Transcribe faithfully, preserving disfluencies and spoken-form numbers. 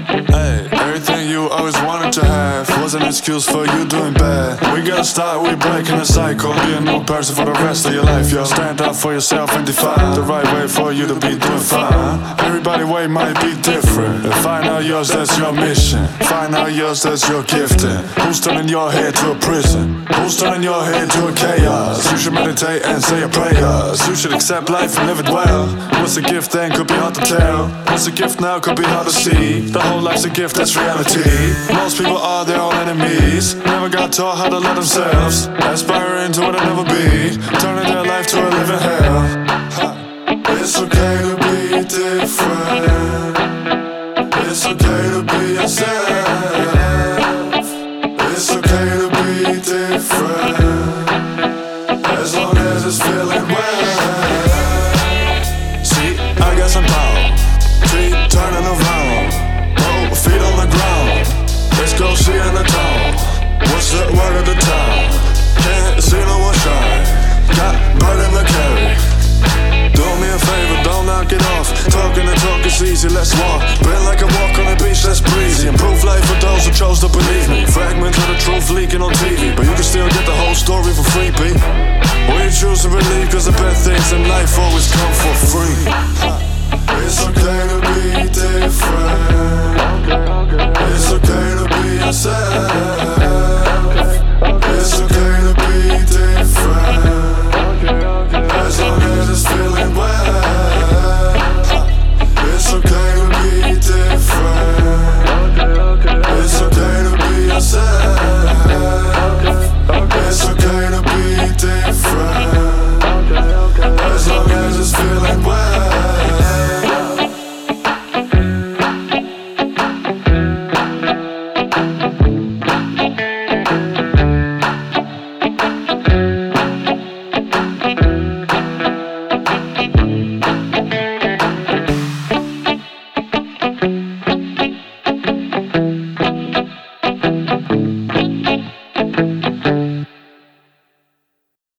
Hey, everything you always wanted to have was an excuse for you doing bad. We gotta start, we breaking the cycle. Be a new person for the rest of your life, yo. Stand up for yourself and define the right way for you to be doing fine. Everybody's way might be different. Find out yours, that's your mission. Find out yours, that's your gifting. Who's turning your head to a prison? Who's turning your head to a chaos? You should meditate and say your prayers. You should accept life and live it well. What's a gift then could be hard to tell. What's a gift now could be hard to see. The whole life's a gift, that's reality. Most people are their own enemies. Never got taught how to love themselves. Aspiring to what they'll never be. Turning their life to a living hell. It's okay to be different. It's okay to be yourself. It's okay to be different, as long as it's feeling well. See, I got some power. Feet turning around. Oh, feet on the ground. Let's go see in the town. What's the word of the town? Can't see no one shine. Got burden to carry. Do me a favor, don't knock it off. Talking and talk is easy, let's walk. Been like a walk on the beach, that's breezy. Improve life for those who chose to believe me. Fragments of the truth leaking on T V, but you can still get the whole story for free, B. Will you choose to believe? Cause the best things in life always come